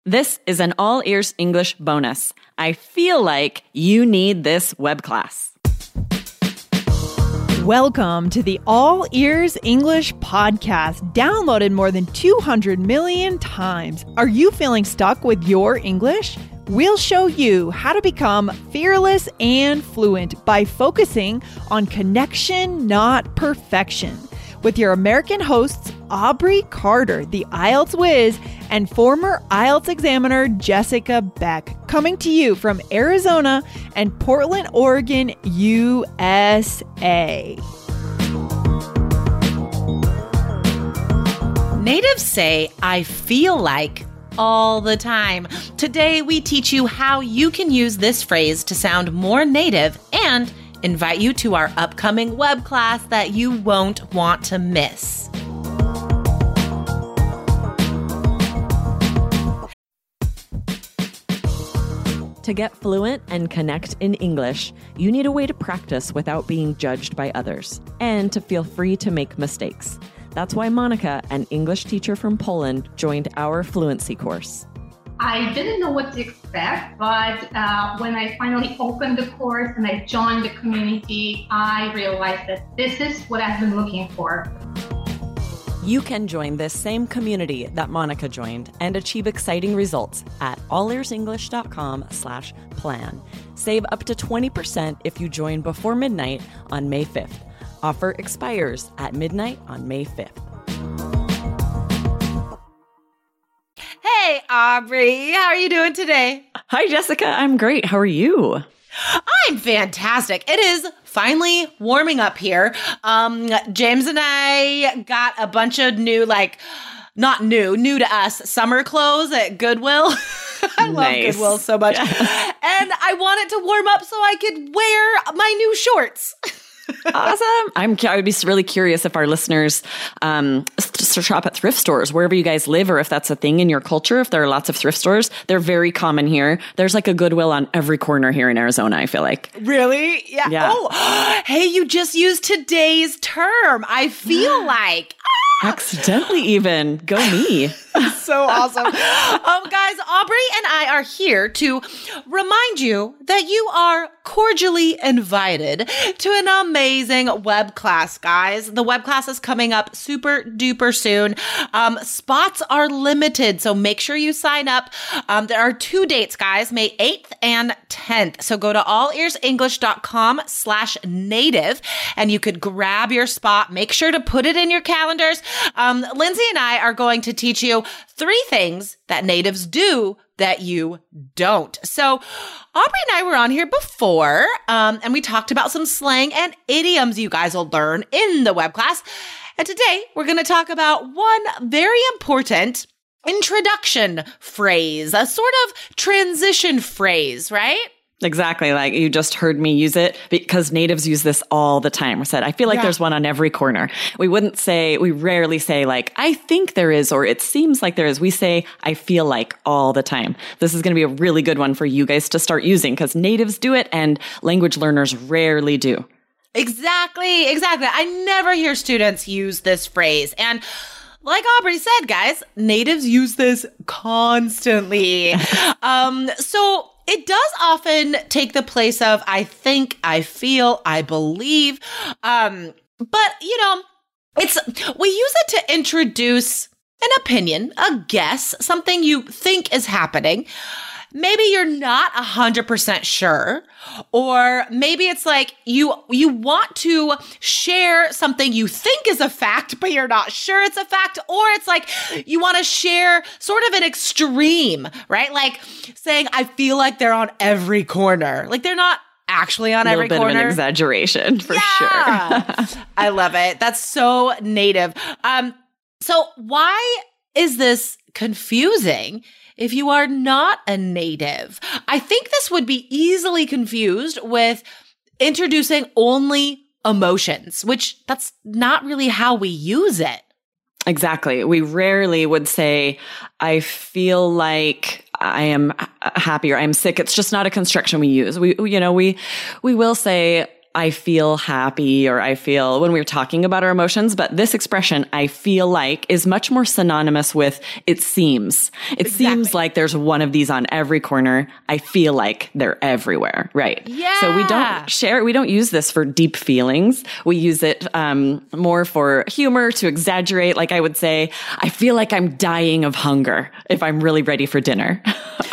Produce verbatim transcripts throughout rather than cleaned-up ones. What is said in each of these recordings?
This is an All Ears English bonus. I feel like you need this web class. Welcome to the All Ears English podcast, downloaded more than two hundred million times. Are you feeling stuck with your English? We'll show you how to become fearless and fluent by focusing on connection, not perfection. With your American hosts, Aubrey Carter, the I E L T S whiz, and former I E L T S examiner Jessica Beck, coming to you from Arizona and Portland, Oregon, U S A. Natives say, I feel like, all the time. Today, we teach you how you can use this phrase to sound more native and invite you to our upcoming web class that you won't want to miss. To get fluent and connect in English, you need a way to practice without being judged by others and to feel free to make mistakes. That's why Monica, an English teacher from Poland, joined our fluency course. I didn't know what to expect, but uh, when I finally opened the course and I joined the community, I realized that this is what I've been looking for. You can join this same community that Monica joined and achieve exciting results at allearsenglish.com slash plan. Save up to twenty percent if you join before midnight on May fifth. Offer expires at midnight on May fifth. Hey, Aubrey, how are you doing today? Hi, Jessica. I'm great. How are you? I'm fantastic. It is finally warming up here. Um, James and I got a bunch of new, like, not new, new to us, summer clothes at Goodwill. I love Nice. Goodwill so much. Yes. And I want it to warm up so I could wear my new shorts. Awesome. I'm, I would be really curious if our listeners um, s- shop at thrift stores, wherever you guys live, or if that's a thing in your culture, if there are lots of thrift stores. They're very common here. There's like a Goodwill on every corner here in Arizona, I feel like. Really? Yeah. Yeah. Oh, hey, you just used today's term. I feel like. Accidentally even. Go me. So awesome. Um, guys, Aubrey and I are here to remind you that you are cordially invited to an amazing web class, guys. The web class is coming up super duper soon. Um, spots are limited, so make sure you sign up. Um, there are two dates, guys, May eighth and tenth. So go to allearsenglish.com slash native and you could grab your spot. Make sure to put it in your calendars. Um, Lindsay and I are going to teach you three things that natives do that you don't. So Aubrey and I were on here before, um, and we talked about some slang and idioms you guys will learn in the web class. And today we're going to talk about one very important introduction phrase, a sort of transition phrase, right? Exactly. Like you just heard me use it because natives use this all the time. We said, I feel like Yeah. there's one on every corner. We wouldn't say, we rarely say like, I think there is, or it seems like there is. We say, I feel like all the time. This is going to be a really good one for you guys to start using because natives do it and language learners rarely do. Exactly. Exactly. I never hear students use this phrase. And like Aubrey said, guys, natives use this constantly. um, so it does often take the place of I think, I feel, I believe. Um, but, you know, it's we use it to introduce an opinion, a guess, something you think is happening. Maybe you're not one hundred percent sure, or maybe it's like you you want to share something you think is a fact, but you're not sure it's a fact, or it's like you want to share sort of an extreme, right? Like saying, I feel like they're on every corner. Like they're not actually on every corner. A little bit corner. of an exaggeration for Yeah. sure. I love it. That's so native. Um, so why is this confusing if you are not a native? I think this would be easily confused with introducing only emotions, which that's not really how we use it. Exactly. We rarely would say, I feel like I am happy or I'm sick. It's just not a construction we use. We, you know, we, we will say, I feel happy or I feel when we're talking about our emotions, but this expression, I feel like, is much more synonymous with it seems. It exactly. seems like there's one of these on every corner. I feel like they're everywhere. Right. Yeah. So we don't share, we don't use this for deep feelings. We use it um, more for humor, to exaggerate. Like I would say, I feel like I'm dying of hunger if I'm really ready for dinner.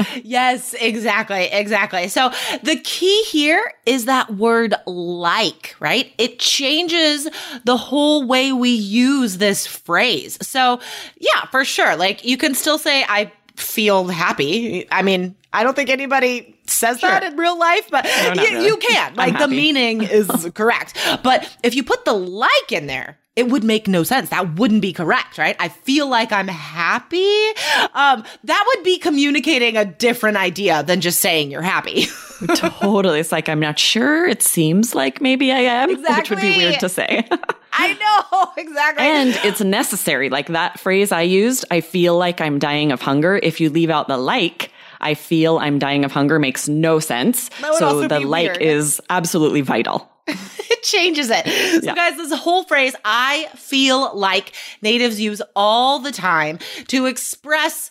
Yes, exactly. Exactly. So the key here is that word like, right? It changes the whole way we use this phrase. So yeah, for sure. Like you can still say, I feel happy. I mean, I don't think anybody says sure. that in real life, but no, you, really. you can. Like the meaning is correct. But if you put the like in there, it would make no sense. That wouldn't be correct, right? I feel like I'm happy. Um, that would be communicating a different idea than just saying you're happy. Totally. It's like, I'm not sure. It seems like maybe I am, exactly. which would be weird to say. I know. Exactly. And it's necessary. Like that phrase I used, I feel like I'm dying of hunger. If you leave out the like, I feel I'm dying of hunger makes no sense. So the like weird. is absolutely vital. It changes it. So yeah. guys, this whole phrase, I feel like, natives use all the time to express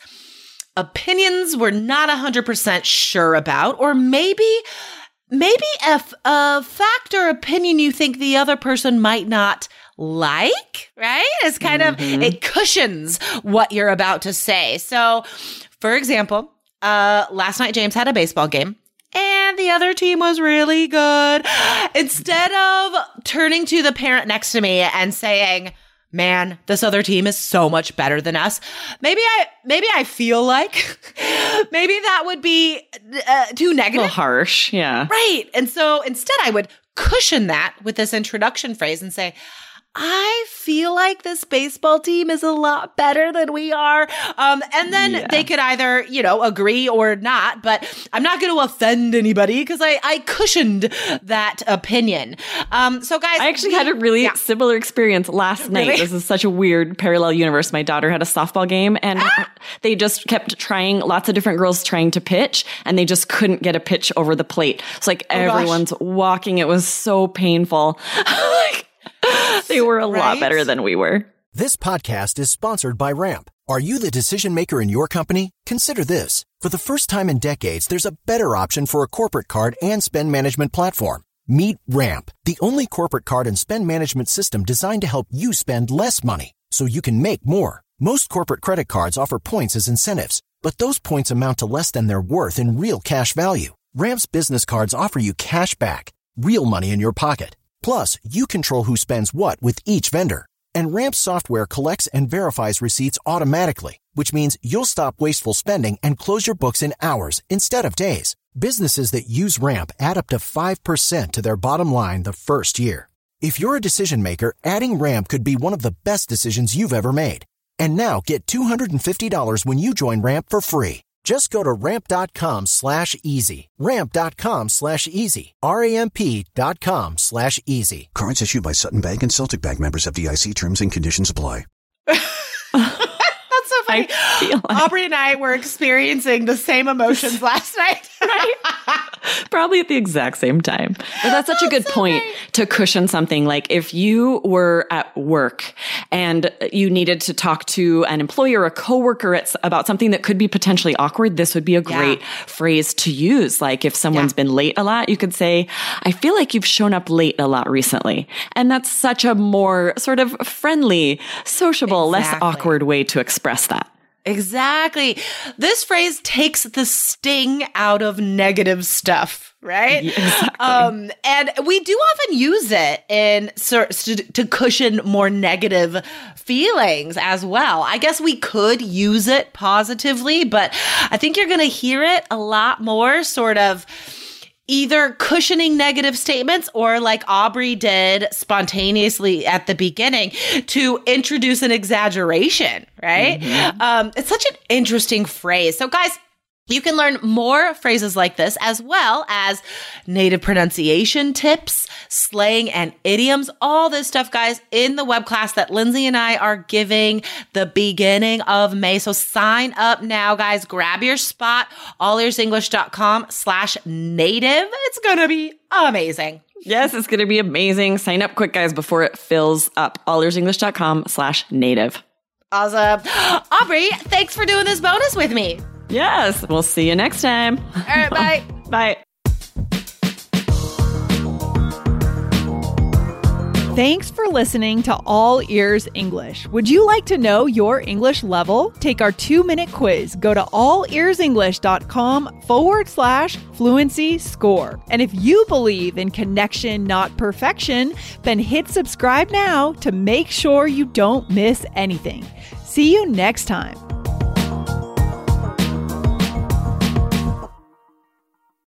opinions we're not one hundred percent sure about, or maybe maybe a, a fact or opinion you think the other person might not like, right? It's kind mm-hmm. of, it cushions what you're about to say. So, for example, uh, last night James had a baseball game. And the other team was really good. Instead of turning to the parent next to me and saying, man, this other team is so much better than us. Maybe I, maybe I feel like, maybe that would be uh, too negative. A little harsh, yeah. Right. And so instead I would cushion that with this introduction phrase and say, I feel like this baseball team is a lot better than we are. Um, and then yeah. they could either, you know, agree or not, but I'm not going to offend anybody because I, I cushioned that opinion. Um, so guys, I actually we, had a really yeah. similar experience last night. Really? This is such a weird parallel universe. My daughter had a softball game and ah! they just kept trying, lots of different girls trying to pitch, and they just couldn't get a pitch over the plate. It's like oh, everyone's gosh. walking. It was so painful. Like, they were a right? lot better than we were. This podcast is sponsored by Ramp. Are you the decision maker in your company? Consider this. For the first time in decades, there's a better option for a corporate card and spend management platform. Meet Ramp, the only corporate card and spend management system designed to help you spend less money so you can make more. Most corporate credit cards offer points as incentives, but those points amount to less than their worth in real cash value. Ramp's business cards offer you cash back, real money in your pocket. Plus, you control who spends what with each vendor. And Ramp's software collects and verifies receipts automatically, which means you'll stop wasteful spending and close your books in hours instead of days. Businesses that use Ramp add up to five percent to their bottom line the first year. If you're a decision maker, adding Ramp could be one of the best decisions you've ever made. And now get two hundred fifty dollars when you join Ramp for free. Just go to ramp.com slash easy. Ramp.com slash easy. R-A-M-P dot com slash easy. Cards issued by Sutton Bank and Celtic Bank, members, F D I C. Terms and conditions apply. That's so funny. Like- Aubrey and I were experiencing the same emotions last night. Right? Probably at the exact same time. But that's such a good so point great. to cushion something. Like if you were at work and you needed to talk to an employee or a coworker at, about something that could be potentially awkward, this would be a great yeah. phrase to use. Like if someone's yeah. been late a lot, you could say, I feel like you've shown up late a lot recently. And that's such a more sort of friendly, sociable, exactly. less awkward way to express that. Exactly. This phrase takes the sting out of negative stuff, right? Yeah, exactly. Um, and we do often use it in to cushion more negative feelings as well. I guess we could use it positively, but I think you're going to hear it a lot more sort of either cushioning negative statements or like Aubrey did spontaneously at the beginning to introduce an exaggeration, right? Mm-hmm. Um, it's such an interesting phrase. So guys, You can learn more phrases like this, as well as native pronunciation tips, slang and idioms, all this stuff, guys, in the web class that Lindsay and I are giving the beginning of May. So sign up now, guys. Grab your spot, allearsenglish.com slash native. It's going to be amazing. Yes, it's going to be amazing. Sign up quick, guys, before it fills up. allearsenglish.com slash native. Awesome. Aubrey, thanks for doing this bonus with me. Yes, we'll see you next time. All right, bye. Bye. Thanks for listening to All Ears English. Would you like to know your English level? Take our two-minute quiz. Go to allearsenglish.com forward slash fluency score. And if you believe in connection, not perfection, then hit subscribe now to make sure you don't miss anything. See you next time.